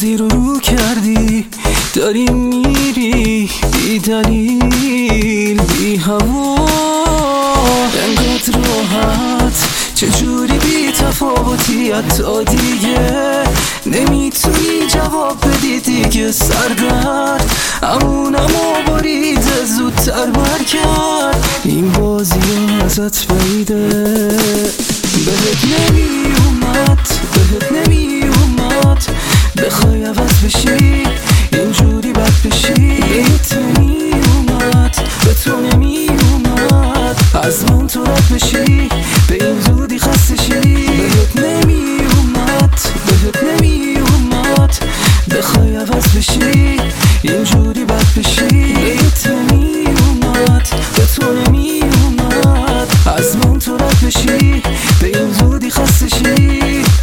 بازی رو کردی، داری میری بی دلیل بی هوا، انقدر راحت چجوری بی تفاوتی، حتی دیگه نمیتونی جواب بدی دیگه. سردرد امونمو باریده زودتر برگرد، این بازی ازت بعیده. بهت نمی اومد بخوای عوض بشی، اینجوری بد بشی. بهت نمی اومد، به تو نمی اومد از من تو رد بشی، به این زودی خسته شی. بهت نمی اومد بخوای عوض بشی، اینجوری بد بشی. بهت نمی اومد، به تو نمی اومد از من تو رد بشی، به این زودی خسته شی.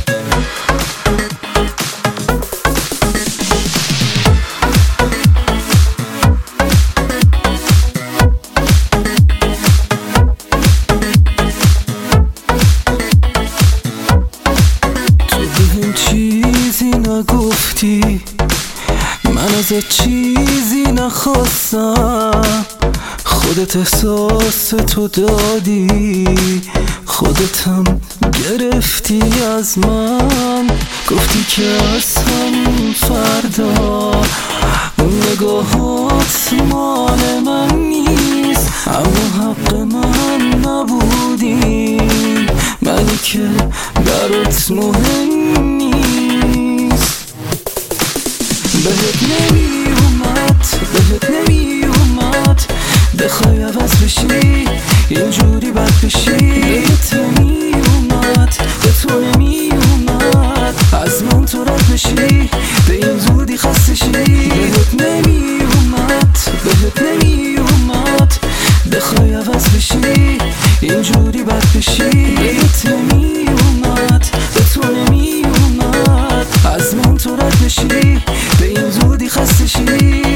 چیزی نگفتی، من ازت چیزی نخواستم، خودت احساس تو دادی، خودتم گرفتی از من. گفتی که از همون فردا اون نگاهات مال من نیست، اما حق من نبودی، منی که برات مهم نیست. بهت نمی اومد بخوای عوض بشی، اینجوری بد بشی. بهت نمی اومد، به تو نمی اومد از من تو رد بشی، به این زودی خسته شی. بهت نمی اومد بخوای عوض بشی، اینجوری بد بشی. بهت نمی اومد، به تو نمی اومد از من تو رد بشی، به این زودی خسته شی.